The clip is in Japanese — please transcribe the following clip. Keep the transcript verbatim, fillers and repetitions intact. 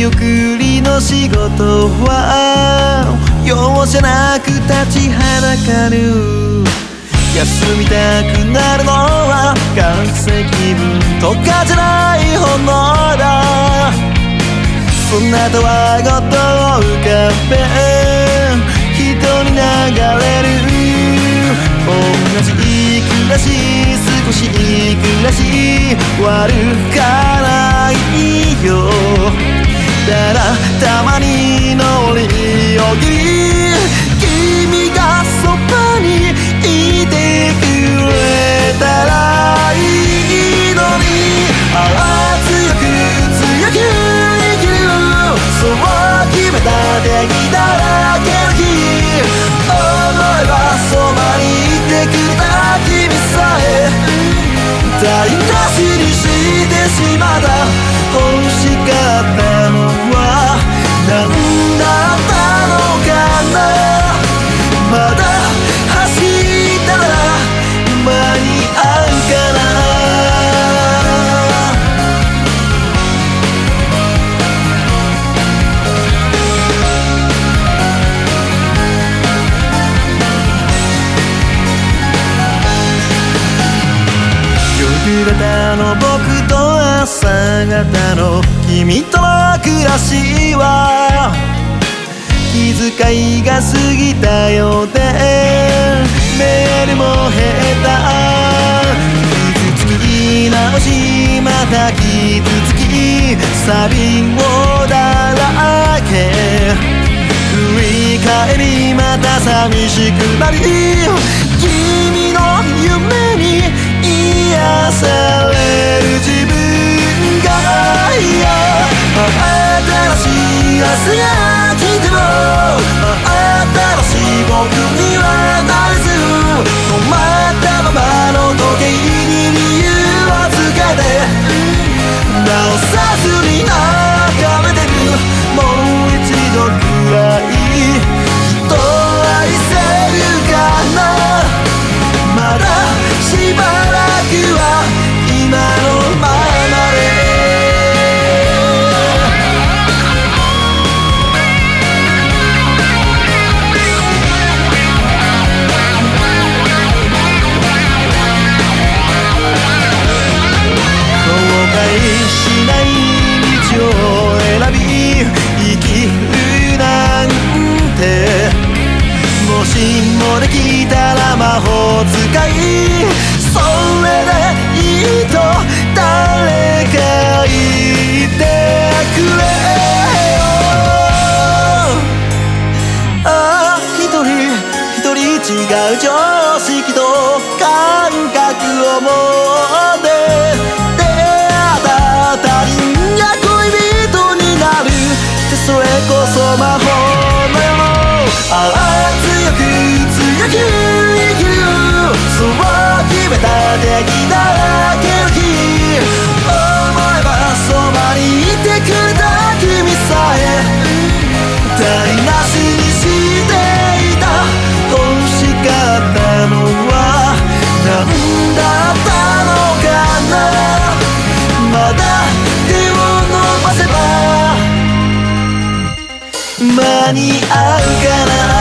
見送りの仕事は容赦なく立ちはだかる。休みたくなるのは学生気分とかじゃないほどだ。そんなたわごとを浮かべ人に流れる。同じ暮らし少し暮らし悪かないよ。ただたまに乗りを切り君がそばにいてくれたらいいのに。ああ強く強く生きる、そう決めた敵だらけの日。思えばそばにいてくれた君さえ台無しにしてしまった。欲しかったのは何だったのかな。まだ走ったら間に合うかな。夕方の僕と朝方の君との暮らしは気遣いが過ぎたようでメールも減った。傷つき直しまた傷つきサビをだらけ振り返りまた寂しくなり君の夢に癒される自分が嫌。新しい朝が来ても新しい僕にはなれず止まったままの時計に理由をつけて直さずに眺めてる。もう一度くらい人を愛せるかな。まだしばらくは今のままで。後悔しない道を選び生きるなんて。もしもできたら魔法使いそれでいいと誰か言ってくれよ。ああ一人一人違う常識と感覚を持って出会った他人が恋人になるってそれこそ魔法のよ。ああ強く強く生きる、そう決めた敵だらけの日。思えばそばにいてくれた君さえ台無しにしていた。欲しかったのは何だったのかな。まだ手を伸ばせば間に合うかな。